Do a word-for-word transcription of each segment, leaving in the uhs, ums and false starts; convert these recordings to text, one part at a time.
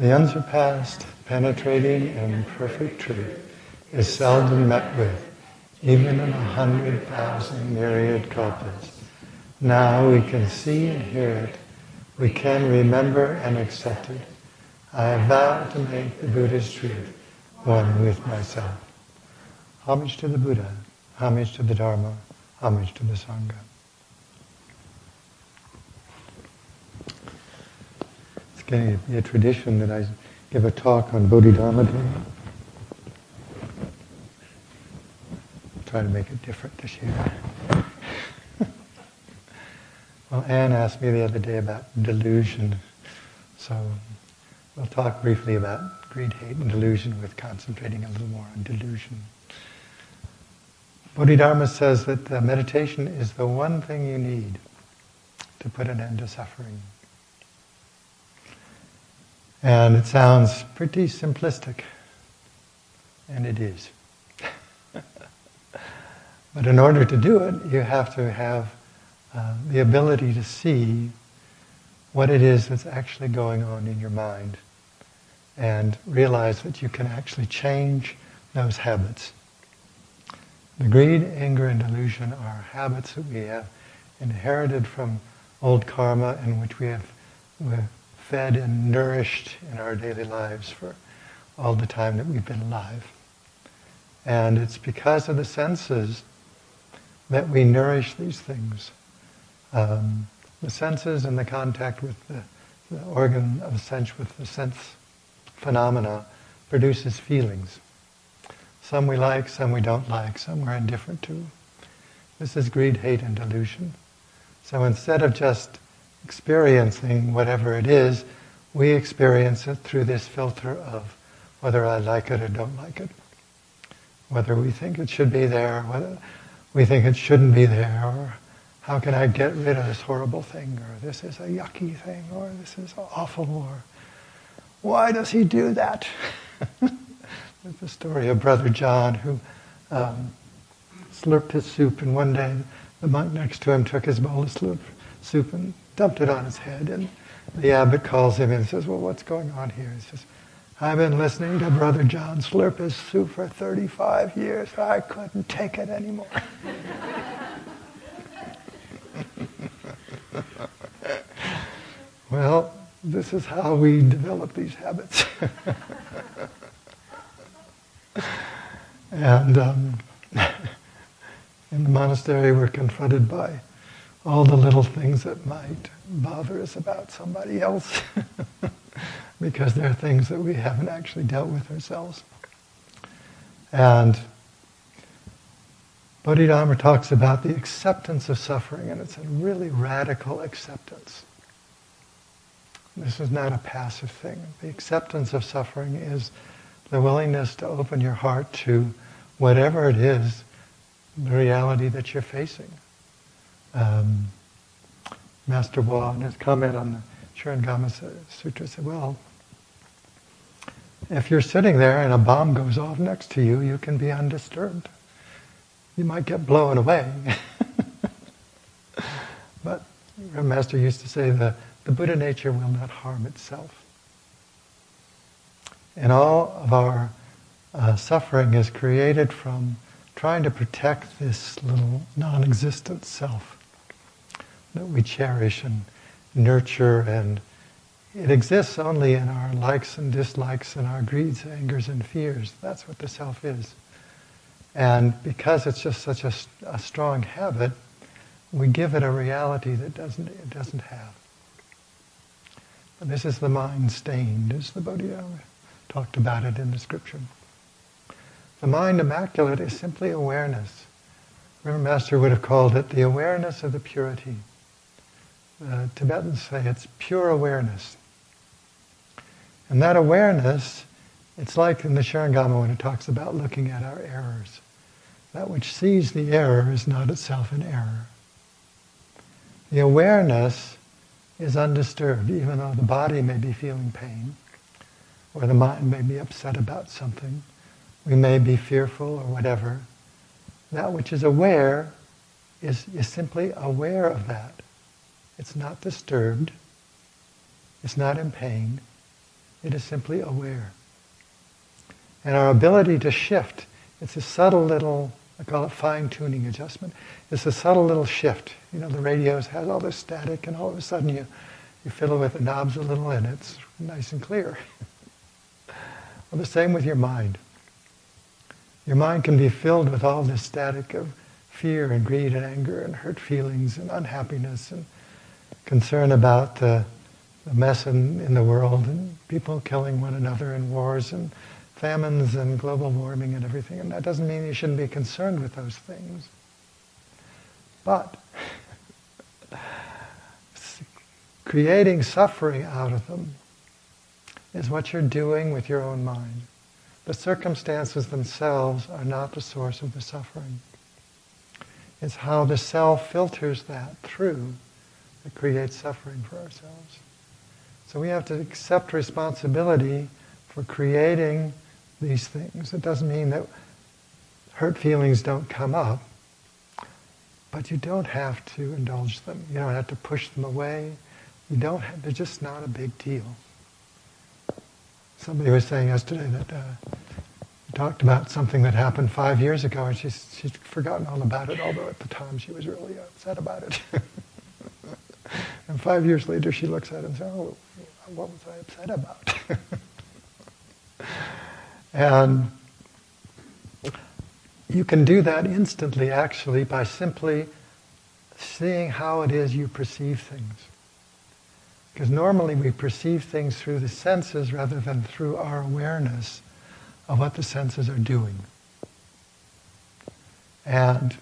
The unsurpassed, penetrating, and perfect truth is seldom met with, even in a hundred thousand myriad kalpas. Now we can see and hear it. We can remember and accept it. I vow to make the Buddha's truth one with myself. Homage to the Buddha, homage to the Dharma, homage to the Sangha. It's going to be a tradition that I give a talk on Bodhidharma Day. Try to make it different this year. Well, Anne asked me the other day about delusion, so we'll talk briefly about greed, hate, and delusion with concentrating a little more on delusion. Bodhidharma says that uh, meditation is the one thing you need to put an end to suffering. And it sounds pretty simplistic, and it is. But in order to do it, you have to have uh, the ability to see what it is that's actually going on in your mind and realize that you can actually change those habits. The greed, anger, and delusion are habits that we have inherited from old karma in which we have we're fed and nourished in our daily lives for all the time that we've been alive. And it's because of the senses that we nourish these things. Um, the senses and the contact with the, the organ of sense, with the sense phenomena, produces feelings. Some we like, some we don't like, some we're indifferent to. This is greed, hate, and delusion. So instead of just experiencing whatever it is, we experience it through this filter of whether I like it or don't like it. Whether we think it should be there, whether we think it shouldn't be there, or how can I get rid of this horrible thing, or this is a yucky thing, or this is awful, or why does he do that? There's the story of Brother John who um, slurped his soup, and one day the monk next to him took his bowl of slurp soup and dumped it on his head, and the abbot calls him and says, well, what's going on here? He says, I've been listening to Brother John slurp his soup for thirty-five years. I couldn't take it anymore. Well, this is how we develop these habits. And um, in the monastery we're confronted by all the little things that might bother us about somebody else because they're things that we haven't actually dealt with ourselves. And Bodhidharma talks about the acceptance of suffering, and it's a really radical acceptance. This is not a passive thing. The acceptance of suffering is the willingness to open your heart to whatever it is, the reality that you're facing. Um, Master Hua, in his comment on the Shurangama Sutra, said, well, if you're sitting there and a bomb goes off next to you, you can be undisturbed. You might get blown away. But our Master used to say the, the Buddha nature will not harm itself. And all of our uh, suffering is created from trying to protect this little non-existent self that we cherish and nurture, and it exists only in our likes and dislikes and our greeds, angers, and fears. That's what the self is. And because it's just such a, a strong habit, we give it a reality that doesn't it doesn't have. And this is the mind stained, as the Bodhisattva talked about it in the scripture. The mind immaculate is simply awareness. Remember, Master would have called it the awareness of the purity. Uh, Tibetans say it's pure awareness. And that awareness, it's like in the Shurangama when it talks about looking at our errors. That which sees the error is not itself an error. The awareness is undisturbed, even though the body may be feeling pain, or the mind may be upset about something, we may be fearful or whatever. That which is aware is, is simply aware of that. It's not disturbed. It's not in pain. It is simply aware. And our ability to shift, it's a subtle little, I call it fine-tuning adjustment. It's a subtle little shift. You know, the radios has all this static, and all of a sudden you, you fiddle with the knobs a little and it's nice and clear. Well, the same with your mind. Your mind can be filled with all this static of fear and greed and anger and hurt feelings and unhappiness and concern about the, the mess in, in the world and people killing one another and wars and famines and global warming and everything. And that doesn't mean you shouldn't be concerned with those things. But creating suffering out of them is what you're doing with your own mind. The circumstances themselves are not the source of the suffering. It's how the self filters that through that creates suffering for ourselves. So we have to accept responsibility for creating these things. It doesn't mean that hurt feelings don't come up, but you don't have to indulge them. You don't have to push them away. You don't have, they're just not a big deal. Somebody was saying yesterday that uh, we talked about something that happened five years ago, and she's, she's forgotten all about it, although at the time she was really upset about it. And five years later she looks at it and says, oh, what was I upset about? And you can do that instantly, actually, by simply seeing how it is you perceive things. Because normally we perceive things through the senses rather than through our awareness of what the senses are doing. And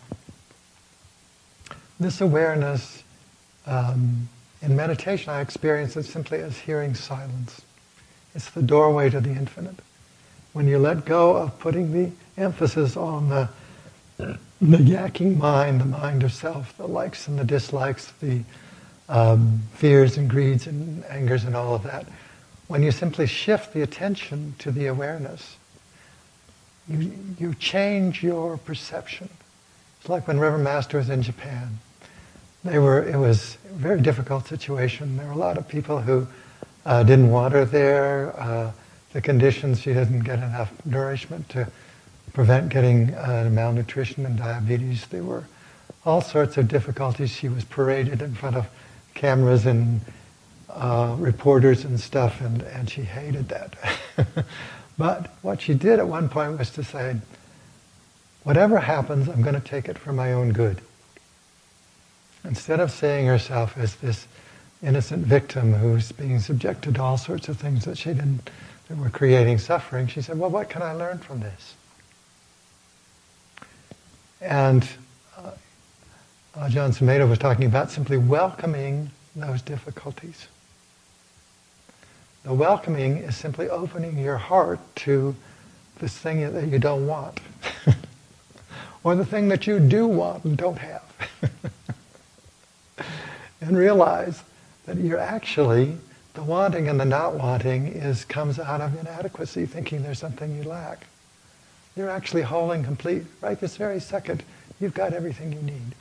this awareness, um, in meditation I experience it simply as hearing silence. It's the doorway to the infinite. When you let go of putting the emphasis on the, the yakking mind, the mind of self, the likes and the dislikes, the um, fears and greeds and angers and all of that, when you simply shift the attention to the awareness, you, you change your perception. It's like when Reverend Master was in Japan. They were, it was a very difficult situation. There were a lot of people who uh, didn't want her there. Uh, the conditions, she didn't get enough nourishment to prevent getting uh, malnutrition and diabetes. There were all sorts of difficulties. She was paraded in front of cameras and uh, reporters and stuff, and, and she hated that. But what she did at one point was to say, whatever happens, I'm going to take it for my own good. Instead of seeing herself as this innocent victim who's being subjected to all sorts of things that she didn't, that were creating suffering, she said, well, what can I learn from this? And uh, uh, John Sumedho was talking about simply welcoming those difficulties. The welcoming is simply opening your heart to this thing that you don't want. Or the thing that you do want and don't have. And realize that you're actually, the wanting and the not wanting is comes out of inadequacy, thinking there's something you lack. You're actually whole and complete. Right this very second, you've got everything you need.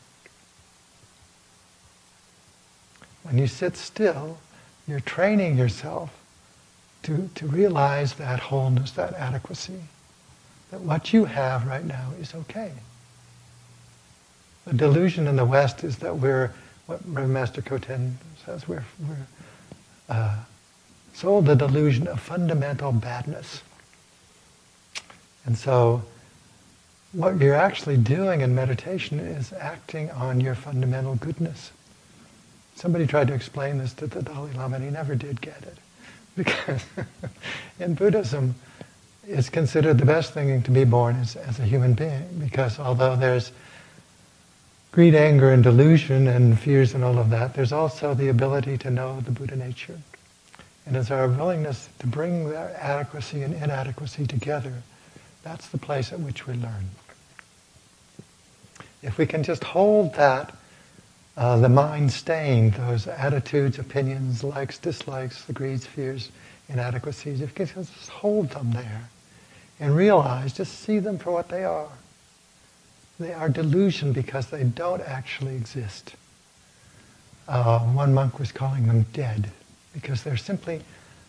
When you sit still, you're training yourself to, to realize that wholeness, that adequacy. That what you have right now is okay. The delusion in the West is that we're, what Reverend Master Koten says, we're, we're uh, sold the delusion of fundamental badness. And so what you're actually doing in meditation is acting on your fundamental goodness. Somebody tried to explain this to the Dalai Lama and he never did get it. Because in Buddhism, it's considered the best thing to be born is as a human being. Because although there's greed, anger, and delusion, and fears and all of that, there's also the ability to know the Buddha nature. And it's our willingness to bring that adequacy and inadequacy together, that's the place at which we learn. If we can just hold that, uh, the mind stained, those attitudes, opinions, likes, dislikes, the greeds, fears, inadequacies, if we can just hold them there and realize, just see them for what they are. They are delusion because they don't actually exist. Uh, one monk was calling them dead because they're simply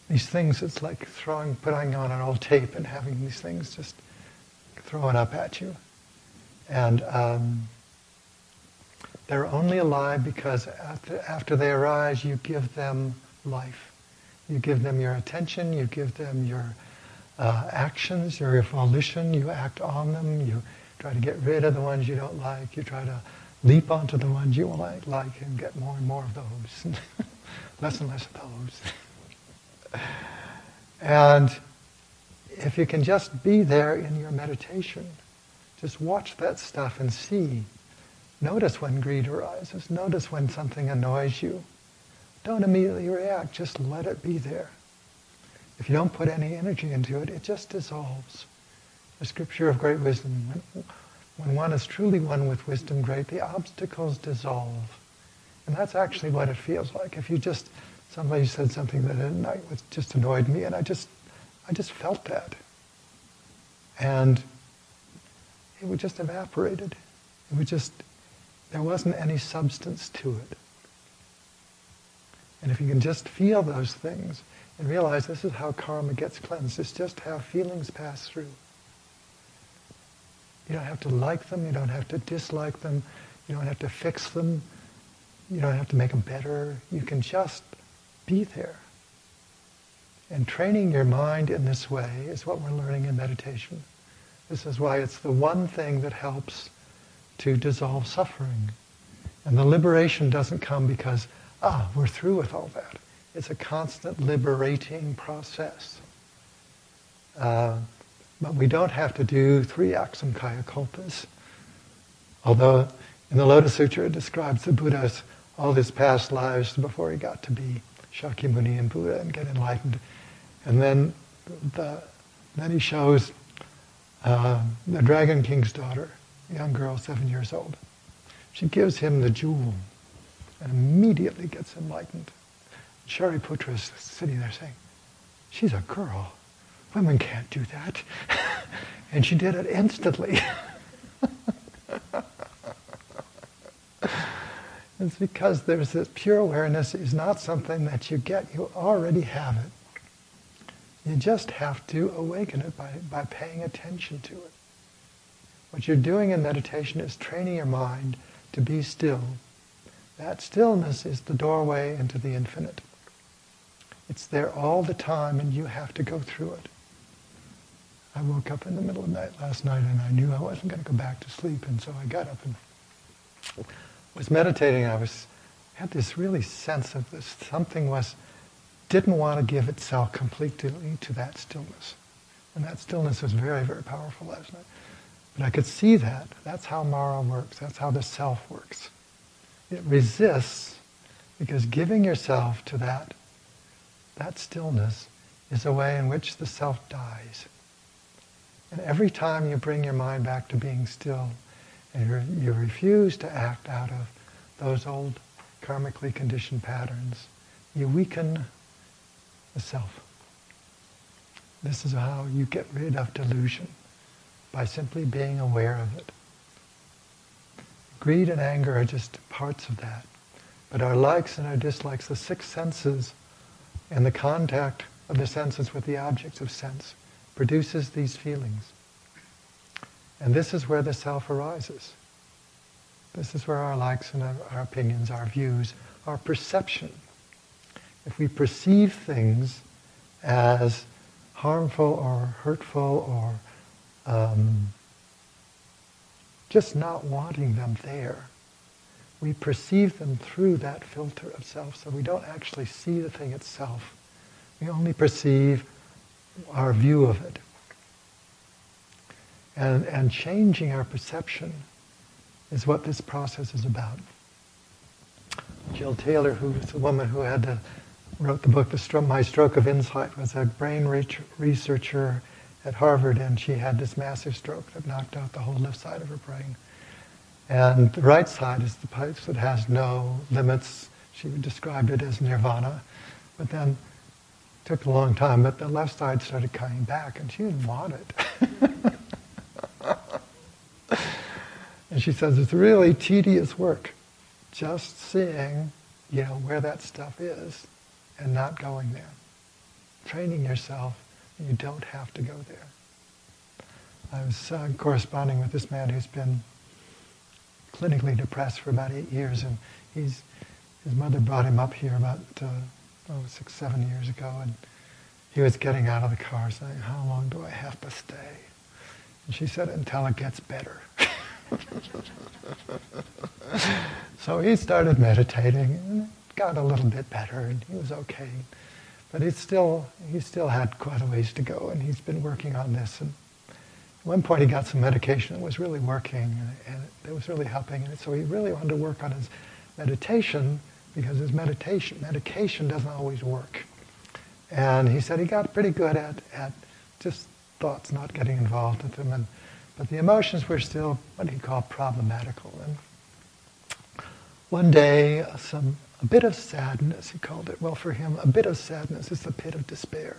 these things, it's like throwing, putting on an old tape and having these things just thrown up at you. And um, they're only alive because after, after they arise, you give them life. You give them your attention, you give them your uh, actions, your volition, you act on them, you try to get rid of the ones you don't like, you try to leap onto the ones you like, like and get more and more of those, less and less of those. And if you can just be there in your meditation, just watch that stuff and see. Notice when greed arises. Notice when something annoys you. Don't immediately react. Just let it be there. If you don't put any energy into it, it just dissolves. The scripture of great wisdom, when, when one is truly one with wisdom great, the obstacles dissolve. And that's actually what it feels like. If you just, somebody said something that at night was just annoyed me, and I just, I just felt that. And it would just evaporated. It would just, there wasn't any substance to it. And if you can just feel those things and realize this is how karma gets cleansed, it's just how feelings pass through. You don't have to like them, you don't have to dislike them, you don't have to fix them, you don't have to make them better, you can just be there. And training your mind in this way is what we're learning in meditation. This is why it's the one thing that helps to dissolve suffering. And the liberation doesn't come because, ah, we're through with all that. It's a constant liberating process. Uh, but we don't have to do three aksamkaya kalpas. Although in the Lotus Sutra it describes the Buddha's all his past lives before he got to be Shakyamuni and Buddha and get enlightened. And then the, then he shows uh, the Dragon King's daughter, a young girl, seven years old. She gives him the jewel and immediately gets enlightened. Shariputra is sitting there saying, she's a girl. Women can't do that. And she did it instantly. It's because there's this pure awareness is not something that you get. You already have it. You just have to awaken it by, by paying attention to it. What you're doing in meditation is training your mind to be still. That stillness is the doorway into the infinite. It's there all the time and you have to go through it. I woke up in the middle of the night last night and I knew I wasn't going to go back to sleep, and so I got up and was meditating. I was had this really sense of this something was didn't want to give itself completely to that stillness. And that stillness was very, very powerful last night. But I could see that. That's how Mara works. That's how the self works. It resists because giving yourself to that, that stillness is a way in which the self dies. And every time you bring your mind back to being still, and you refuse to act out of those old karmically conditioned patterns, you weaken the self. This is how you get rid of delusion, by simply being aware of it. Greed and anger are just parts of that. But our likes and our dislikes, the six senses, and the contact of the senses with the objects of sense, produces these feelings. And this is where the self arises. This is where our likes and our, our opinions, our views, our perception. If we perceive things as harmful or hurtful or um, just not wanting them there, we perceive them through that filter of self, so we don't actually see the thing itself. We only perceive our view of it. And, and changing our perception is what this process is about. Jill Taylor, who was the woman who had to, wrote the book, the Stro- My Stroke of Insight, was a brain researcher at Harvard, and she had this massive stroke that knocked out the whole left side of her brain. And the right side is the place that has no limits. She described it as nirvana. But then it took a long time, but the left side started coming back, and she didn't want it. And she says it's really tedious work, just seeing, you know, where that stuff is and not going there. training yourself, you don't have to go there. I was uh, corresponding with this man who's been clinically depressed for about eight years, and he's his mother brought him up here about uh, oh, six, seven years ago, and he was getting out of the car saying, "How long do I have to stay?" And she said, "Until it gets better." So he started meditating, and it got a little bit better, and he was okay. But he still he still had quite a ways to go, and he's been working on this. And at one point, he got some medication that was really working, and, and it was really helping. And so he really wanted to work on his meditation, because his meditation medication doesn't always work. And he said he got pretty good at, at just thoughts not getting involved with them, and but the emotions were still what he called problematical. And one day, uh, some a bit of sadness, he called it. Well, for him, a bit of sadness is the pit of despair.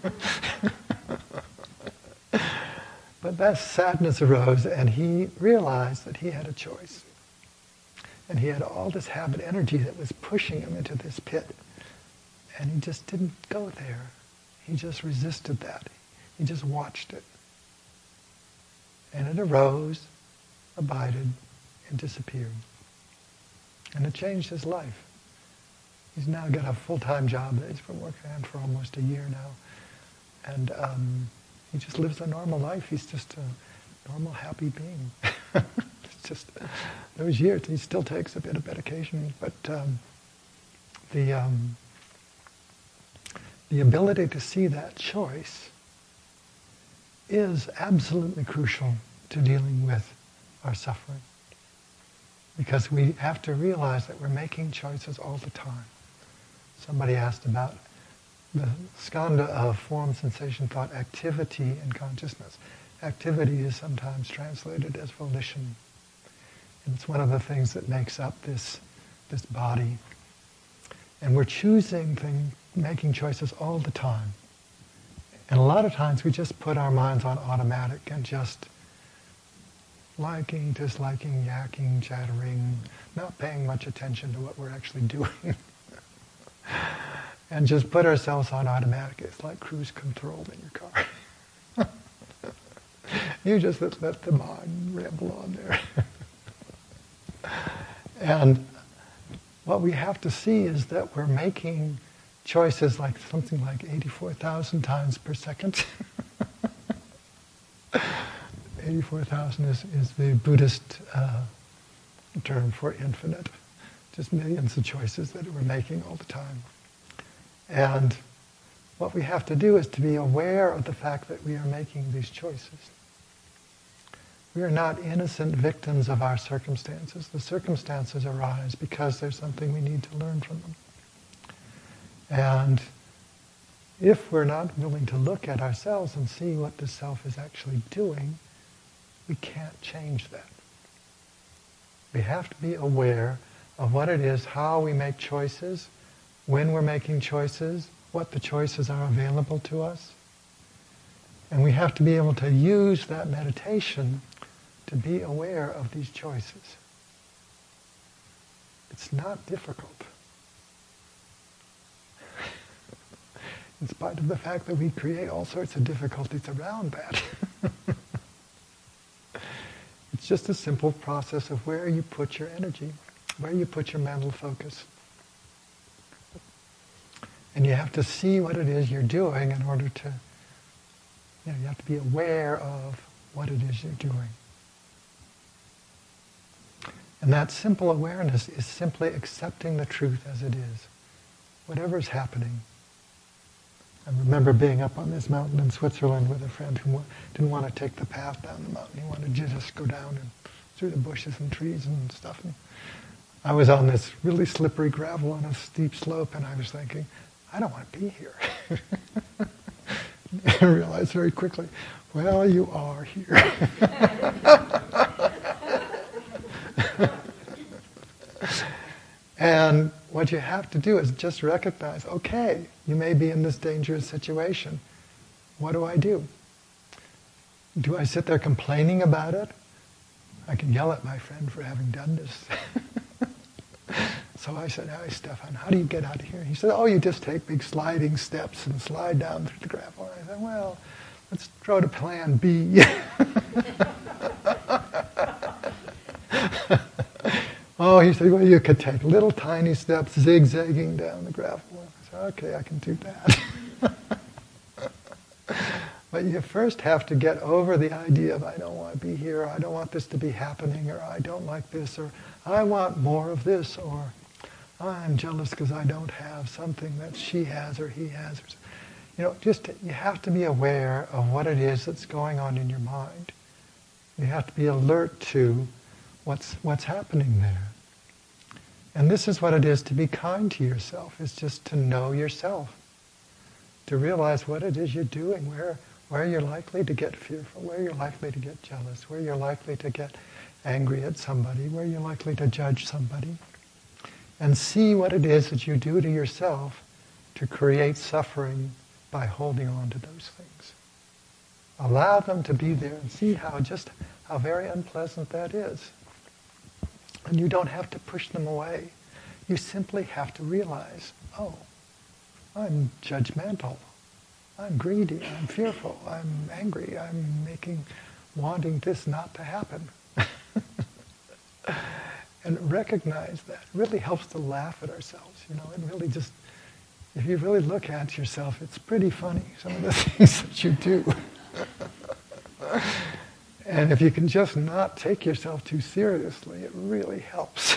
But that sadness arose, and he realized that he had a choice. And he had all this habit energy that was pushing him into this pit. And he just didn't go there. He just resisted that. He just watched it. And it arose, abided, and disappeared. And it changed his life. He's now got a full-time job that he's been working on for almost a year now. And um, he just lives a normal life. He's just a normal, happy being. It's just, those years, he still takes a bit of medication, but um, the, um, the ability to see that choice is absolutely crucial to dealing with our suffering. Because we have to realize that we're making choices all the time. Somebody asked about the skandha of form, sensation, thought, activity, and consciousness. Activity is sometimes translated as volition. And it's one of the things that makes up this, this body. And we're choosing things, making choices all the time. And a lot of times we just put our minds on automatic and just liking, disliking, yakking, chattering, not paying much attention to what we're actually doing. And just put ourselves on automatic. It's like cruise control in your car. You just let, let the mind ramble on there. And what we have to see is that we're making choices like something like eighty-four thousand times per second. eighty-four thousand is, is the Buddhist uh, term for infinite. Just millions of choices that we're making all the time. And what we have to do is to be aware of the fact that we are making these choices. We are not innocent victims of our circumstances. The circumstances arise because there's something we need to learn from them. And if we're not willing to look at ourselves and see what the self is actually doing, we can't change that. We have to be aware of what it is, how we make choices, when we're making choices, what the choices are available to us. And we have to be able to use that meditation to be aware of these choices. It's not difficult. In spite of the fact that we create all sorts of difficulties around that. It's just a simple process of where you put your energy, where you put your mental focus. And you have to see what it is you're doing in order to, you know, you have to be aware of what it is you're doing. And that simple awareness is simply accepting the truth as it is. Whatever's happening. I remember being up on this mountain in Switzerland with a friend who didn't want to take the path down the mountain. He wanted to just go down and through the bushes and trees and stuff. And I was on this really slippery gravel on a steep slope, and I was thinking, I don't want to be here. I realized very quickly, well, you are here. And what you have to do is just recognize, okay, you may be in this dangerous situation. What do I do? Do I sit there complaining about it? I can yell at my friend for having done this. So I said, "Hey, Stefan, how do you get out of here?" He said, "Oh, you just take big sliding steps and slide down through the gravel." I said, "Well, let's throw to plan B." Oh, he said, "Well, you could take little tiny steps zigzagging down the gravel." I said, "Okay, I can do that." But you first have to get over the idea of, I don't want to be here, or I don't want this to be happening, or I don't like this, or I want more of this, or I'm jealous because I don't have something that she has or he has. Or, you know, just you have to be aware of what it is that's going on in your mind. You have to be alert to what's what's happening there. And this is what it is to be kind to yourself. It's just to know yourself, to realize what it is you're doing, where where you're likely to get fearful, where you're likely to get jealous, where you're likely to get angry at somebody, where you're likely to judge somebody. And see what it is that you do to yourself to create suffering by holding on to those things. Allow them to be there and see how just how very unpleasant that is. And you don't have to push them away. You simply have to realize, oh, I'm judgmental. I'm greedy. I'm fearful. I'm angry. I'm making, wanting this not to happen. And recognize that. It really helps to laugh at ourselves. You know, it really just, if you really look at yourself, it's pretty funny, some of the things that you do. And if you can just not take yourself too seriously, it really helps.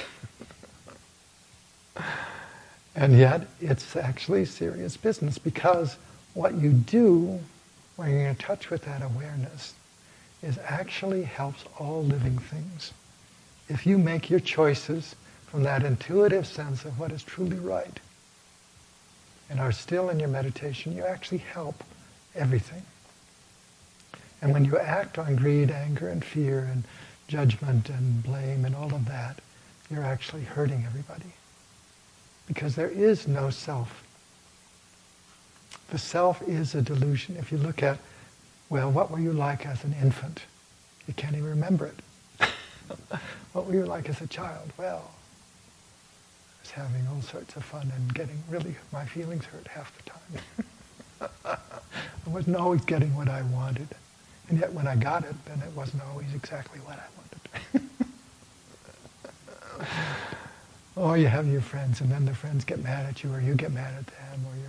And yet, it's actually serious business, because what you do when you're in touch with that awareness is actually helps all living things. If you make your choices from that intuitive sense of what is truly right, and are still in your meditation, you actually help everything. And when you act on greed, anger, and fear, and judgment, and blame, and all of that, you're actually hurting everybody. Because there is no self. The self is a delusion. If you look at, well, what were you like as an infant? You can't even remember it. What were you like as a child? Well, I was having all sorts of fun and getting really, my feelings hurt half the time. I wasn't always getting what I wanted. And yet when I got it, then it wasn't always exactly what I wanted. Or you have your friends, and then the friends get mad at you, or you get mad at them, or you're...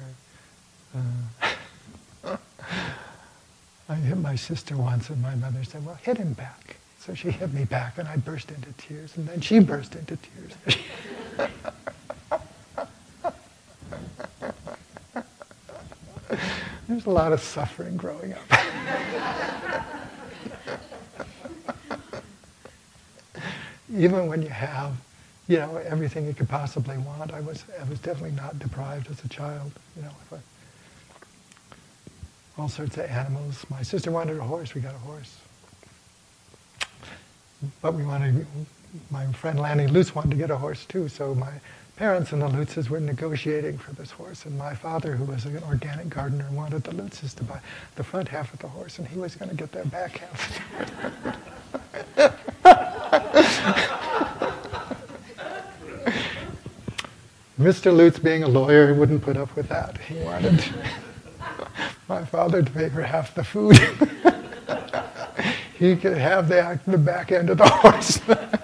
Uh, I hit my sister once, and my mother said, "Well, hit him back." So she hit me back, and I burst into tears, and then she burst into tears. There's a lot of suffering growing up. Even when you have, you know, everything you could possibly want, I was I was definitely not deprived as a child. You know, if I, all sorts of animals. My sister wanted a horse, we got a horse. But we wanted, my friend Lanny Lutz wanted to get a horse too, so my parents and the Lutzes were negotiating for this horse, and my father, who was an organic gardener, wanted the Lutzes to buy the front half of the horse, and he was going to get their back half. Mister Lutz, being a lawyer, wouldn't put up with that. He wanted my father to pay for half the food. He could have the, the back end of the horse.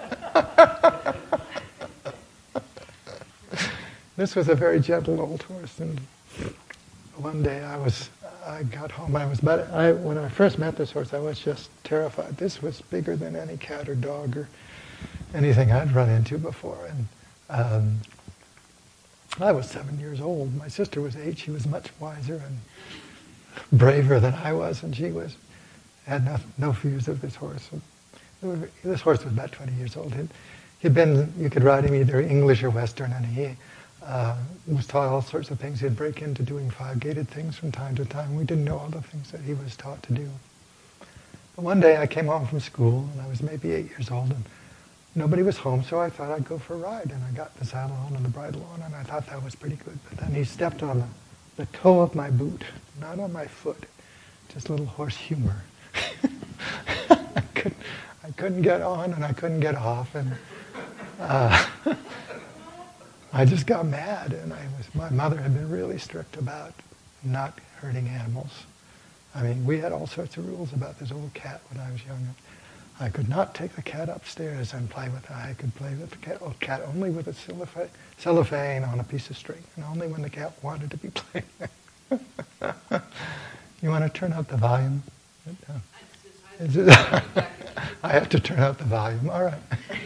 This was a very gentle old horse, and one day I was, I got home. I was, but I, when I first met this horse, I was just terrified. This was bigger than any cat or dog or anything I'd run into before, and um, I was seven years old. My sister was eight. She was much wiser and braver than I was, and she was had no, no fears of this horse. And this horse was about twenty years old. He'd, he'd been, you could ride him either English or Western, and he uh, was taught all sorts of things. He'd break into doing five-gated things from time to time. We didn't know all the things that he was taught to do. But one day I came home from school, and I was maybe eight years old, and nobody was home, so I thought I'd go for a ride. And I got the saddle on and the bridle on, and I thought that was pretty good. But then he stepped on the, the toe of my boot, not on my foot. Just a little horse humor. I, couldn't, I couldn't get on, and I couldn't get off. And uh, I just got mad, and I was, my mother had been really strict about not hurting animals. I mean, we had all sorts of rules about this old cat when I was younger. I could not take the cat upstairs and play with it. I could play with the cat, oh, cat only with a cellophane, cellophane on a piece of string, and only when the cat wanted to be playing. You want to turn up the volume? No. Is it, I have to turn up the volume. All right.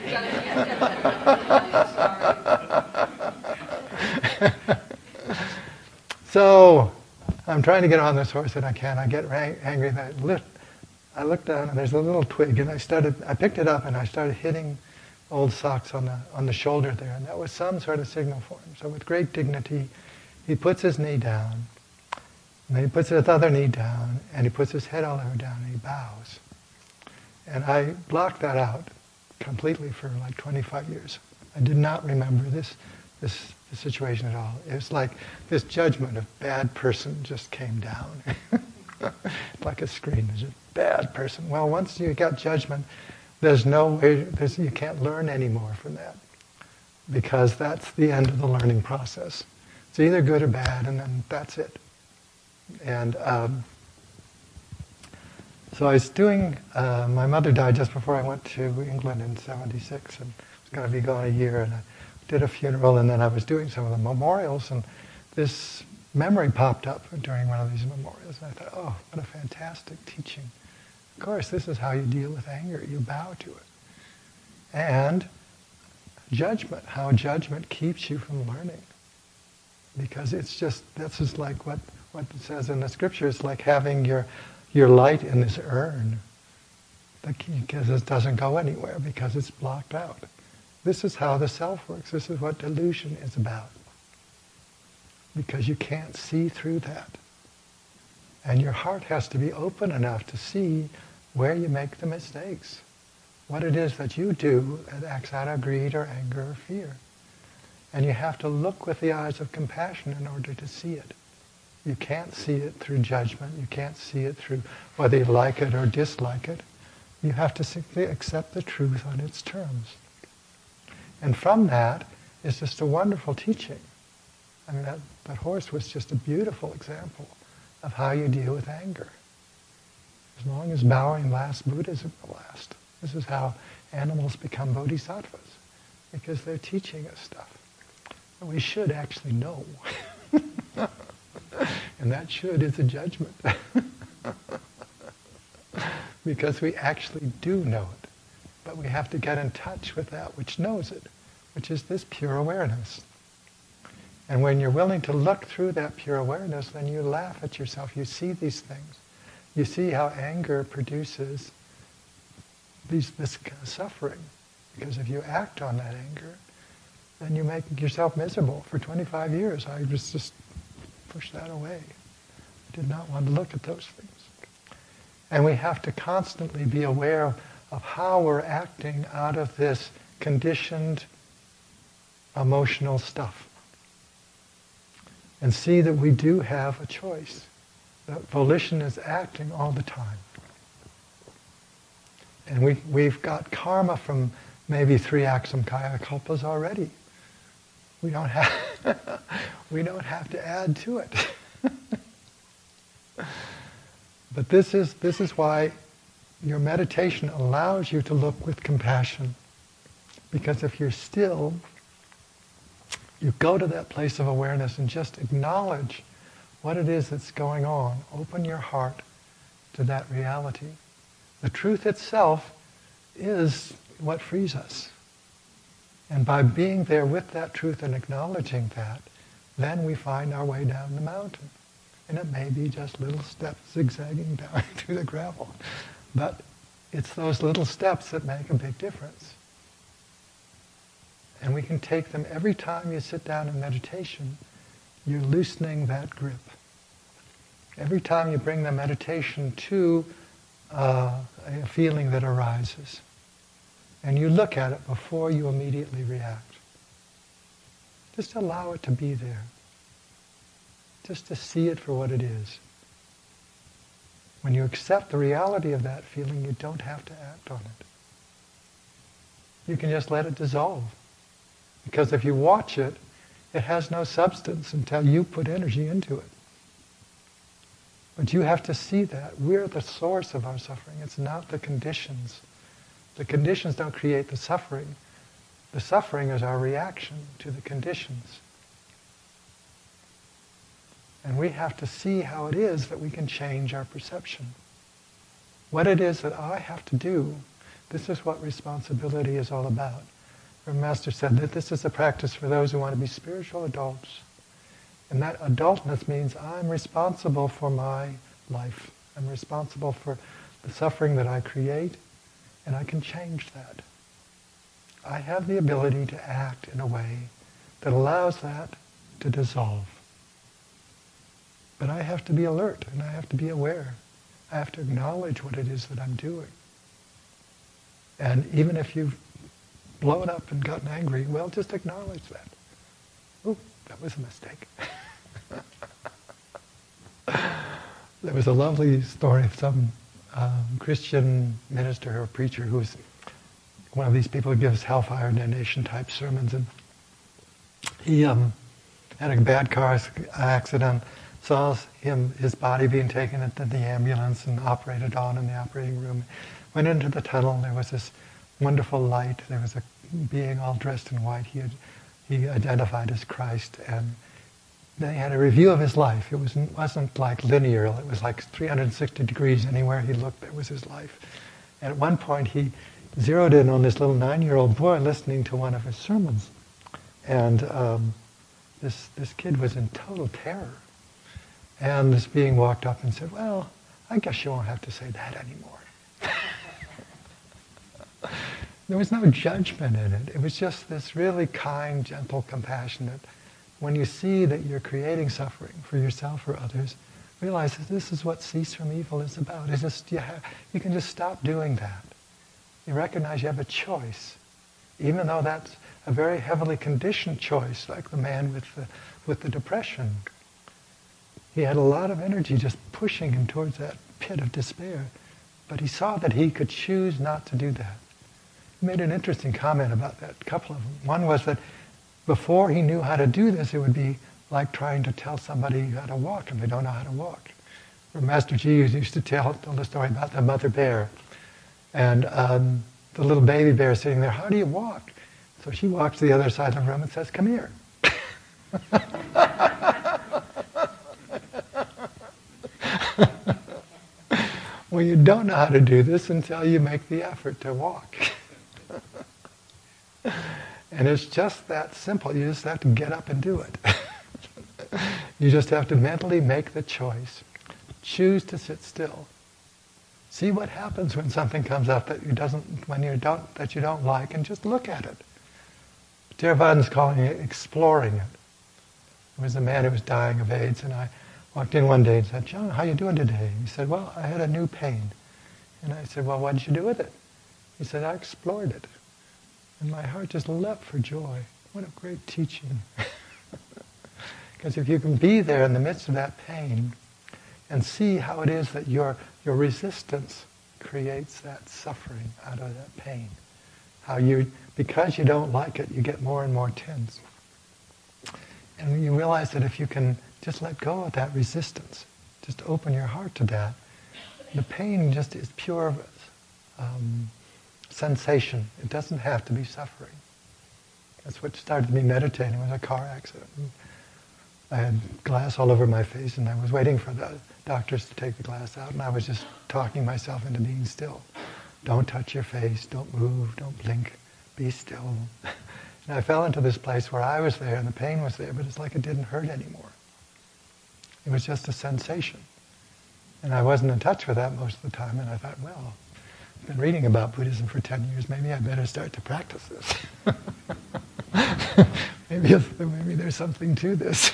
So, I'm trying to get on this horse and I can't. I get rang- angry. And I lift. I look down and there's a little twig, and I started. I picked it up and I started hitting Old Socks on the on the shoulder there, and that was some sort of signal for him. So, with great dignity, he puts his knee down, and then he puts his other knee down, and he puts his head all over down, and he bows. And I blocked that out completely for like twenty-five years. I did not remember this this, this situation at all. It was like this judgment of bad person just came down. Like a screen, there's a bad person. Well, once you got judgment, there's no way, there's, you can't learn anymore from that. Because that's the end of the learning process. It's either good or bad, and then that's it. And um, so I was doing, uh, my mother died just before I went to England in seventy-six, and I was going to be gone a year, and I did a funeral, and then I was doing some of the memorials, and this memory popped up during one of these memorials, and I thought, oh, what a fantastic teaching. Of course, this is how you deal with anger. You bow to it. And judgment, how judgment keeps you from learning. Because it's just, this is like what, what it says in the scripture, it's like having your, your light in this urn, because it doesn't go anywhere, because it's blocked out. This is how the self works. This is what delusion is about. Because you can't see through that. And your heart has to be open enough to see where you make the mistakes. What it is that you do that acts out of greed or anger or fear. And you have to look with the eyes of compassion in order to see it. You can't see it through judgment. You can't see it through whether you like it or dislike it. You have to simply accept the truth on its terms. And from that is just a wonderful teaching. I mean, that, that horse was just a beautiful example of how you deal with anger. As long as bowing lasts, Buddhism will last. This is how animals become bodhisattvas, because they're teaching us stuff. And we should actually know. And that should is a judgment. Because we actually do know it. But we have to get in touch with that which knows it, which is this pure awareness. And when you're willing to look through that pure awareness, then you laugh at yourself. You see these things. You see how anger produces these, this kind of suffering. Because if you act on that anger, then you make yourself miserable. For twenty-five years, I was just pushed that away. I did not want to look at those things. And we have to constantly be aware of how we're acting out of this conditioned emotional stuff. And see that we do have a choice. That volition is acting all the time. And we, we've got karma from maybe three Aksamkaya kalpas already. We don't have, we don't have to add to it. But this is, this is why your meditation allows you to look with compassion. Because if you're still, you go to that place of awareness and just acknowledge what it is that's going on. Open your heart to that reality. The truth itself is what frees us. And by being there with that truth and acknowledging that, then we find our way down the mountain. And it may be just little steps zigzagging down through the gravel. But it's those little steps that make a big difference. And we can take them every time you sit down in meditation, you're loosening that grip. Every time you bring the meditation to uh, a feeling that arises, and you look at it before you immediately react. Just allow it to be there. Just to see it for what it is. When you accept the reality of that feeling, you don't have to act on it. You can just let it dissolve. Because if you watch it, It has no substance until you put energy into it. But you have to see that. We're the source of our suffering. It's not the conditions. The conditions don't create the suffering. The suffering is our reaction to the conditions. And we have to see how it is that we can change our perception. What it is that I have to do, this is what responsibility is all about. Our Master said that this is a practice for those who want to be spiritual adults. And that adultness means I'm responsible for my life. I'm responsible for the suffering that I create, and I can change that. I have the ability to act in a way that allows that to dissolve. But I have to be alert, and I have to be aware. I have to acknowledge what it is that I'm doing. And even if you've blown up and gotten angry, well, just acknowledge that. Oh, that was a mistake. There was a lovely story of some um, Christian minister or preacher who was one of these people who gives hellfire damnation type sermons, and he um, had a bad car accident, saw him his body being taken into the ambulance and operated on in the operating room. Went into the tunnel. There was this wonderful light. There was a being all dressed in white. He had, he identified as Christ, and they had a review of his life. It wasn't, wasn't like linear. It was like three hundred sixty degrees. Anywhere he looked, there was his life. And at one point, he zeroed in on this little nine-year-old boy listening to one of his sermons. And um, this, this kid was in total terror. And this being walked up and said, well, I guess you won't have to say that anymore. There was no judgment in it. It was just this really kind, gentle, compassionate. When you see that you're creating suffering for yourself or others, realize that this is what cease from evil is about. It's just, you, have, you can just stop doing that. You recognize you have a choice, even though that's a very heavily conditioned choice, like the man with the, with the depression. He had a lot of energy just pushing him towards that pit of despair, but he saw that he could choose not to do that. He made an interesting comment about that, a couple of them. One was that before he knew how to do this, it would be like trying to tell somebody how to walk if they don't know how to walk. Master Ji used to tell, tell the story about the mother bear. And um, the little baby bear sitting there, how do you walk? So she walks to the other side of the room and says, come here. Well, you don't know how to do this until you make the effort to walk. And it's just that simple. You just have to get up and do it. You just have to mentally make the choice. Choose to sit still. See what happens when something comes up that you doesn't, when you don't, that you don't like, and just look at it. Theravadan's calling it exploring it. There was a man who was dying of AIDS, and I walked in one day and said, John, how you doing today? He said, well, I had a new pain. And I said, well, what did you do with it? He said, I explored it. And my heart just leapt for joy. What a great teaching. Because if you can be there in the midst of that pain and see how it is that your, your resistance creates that suffering out of that pain. How you, because you don't like it, you get more and more tense. And you realize that if you can just let go of that resistance, just open your heart to that, the pain just is pure um, sensation. It doesn't have to be suffering. That's what started me meditating. It was a car accident. I had glass all over my face, and I was waiting for the doctors to take the glass out, and I was just talking myself into being still. Don't touch your face, don't move, don't blink, be still. And I fell into this place where I was there and the pain was there, but it's like it didn't hurt anymore. It was just a sensation. And I wasn't in touch with that most of the time, and I thought, well, I've been reading about Buddhism for ten years, maybe I better start to practice this. maybe, maybe there's something to this.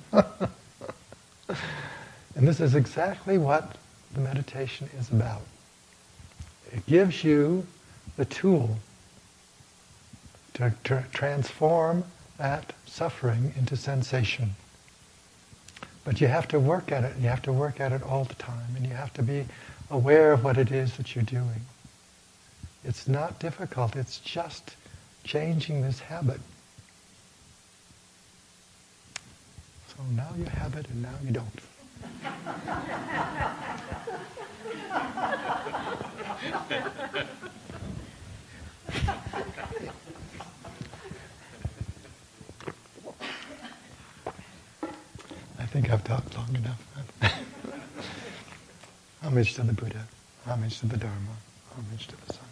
And this is exactly what the meditation is about. It gives you the tool to, to transform that suffering into sensation. But you have to work at it, and you have to work at it all the time, and you have to be aware of what it is that you're doing. It's not difficult, it's just changing this habit. So now you have it and now you don't. I think I've talked long enough. Homage to the Buddha, homage to the Dharma, homage to the Sangha.